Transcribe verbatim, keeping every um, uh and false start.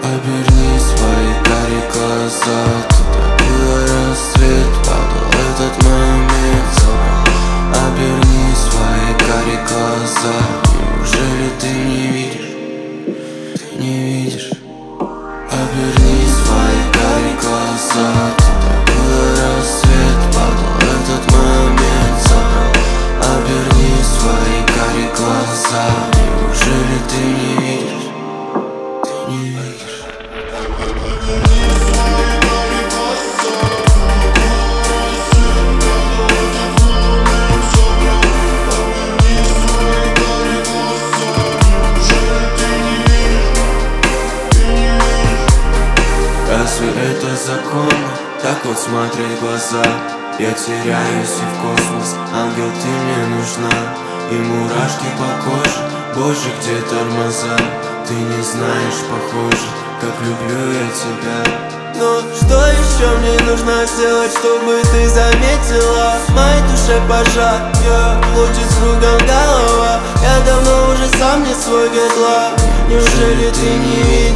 Оберни свои карие глаза туда, где рассвет падал, этот момент забрал. Оберни свои карие глаза. Неужели ты не видишь? Ты не видишь? Оберни свои карие глаза туда, где рассвет падал, этот момент забрал. Оберни свои карие глаза. Неужели ты не видишь? Ты не видишь? Разве это законно? Так вот смотреть в глаза. Я теряюсь и в космос. Ангел, ты мне нужна. И мурашки по коже. Боже, где тормоза? Ты не знаешь, похоже, как люблю я тебя. Но что еще мне нужно сделать, чтобы ты заметила? В моей душе пожар, yeah. Крутит кругом голова. Я давно уже сам не свой, get love. Неужели ты не видишь?